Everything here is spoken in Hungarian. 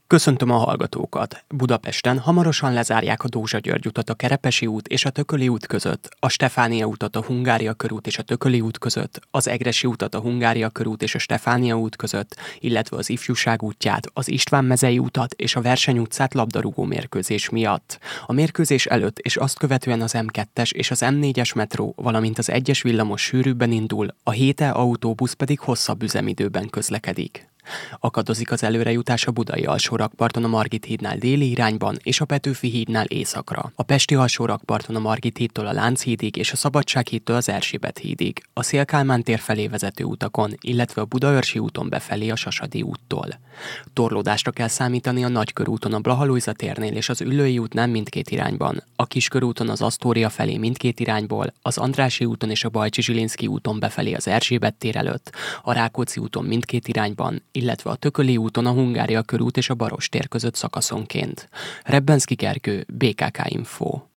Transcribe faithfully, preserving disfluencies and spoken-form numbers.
Köszöntöm a hallgatókat! Budapesten hamarosan lezárják a Dózsa György utat a Kerepesi út és a Tököli út között, a Stefánia utat a Hungária körút és a Tököli út között, az Egressy utat a Hungária körút és a Stefánia út között, illetve az Ifjúság útját, az István mezei utat és a Verseny utcát labdarúgó mérkőzés miatt. A mérkőzés előtt és azt követően az em kettes és az em négyes metró, valamint az egyes villamos sűrűbben indul, a hét E autóbusz pedig hosszabb üzemidőben közlekedik. Akadozik az előrejutás a budai alsórakparton a Margit hídnál déli irányban és a Petőfi hídnál északra. A pesti alsórakparton a Margit hídtól a Lánchídig és a Szabadsághídtól az Erzsébet hídig, a Széll-Kálmán tér felé vezető utakon, illetve a Budaörsi úton befelé a Sasadi úttól. Torlódásra kell számítani a Nagykörúton a Blaha Lujza térnél és az Üllői útnál mindkét irányban, a Kiskörúton az Asztória felé mindkét irányból, az Andrássy úton és a Bajcsy-Zsilinszky úton befelé az Erzsébet tér előtt, a Rákóczi úton mindkét irányban, illetve a Tököli úton a Hungária körút és a Baross tér között szakaszonként. Rebbenszky Gergő, bé ká ká Info.